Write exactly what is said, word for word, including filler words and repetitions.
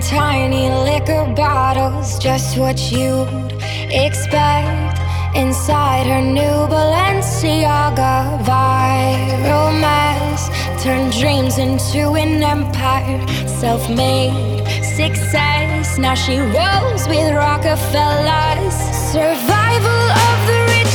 tiny liquor bottles, just what you'd expect inside her new Balenciaga. Viral mess turned dreams into an empire, self-made success. Now she rolls with Rockefellers. Survival of the rich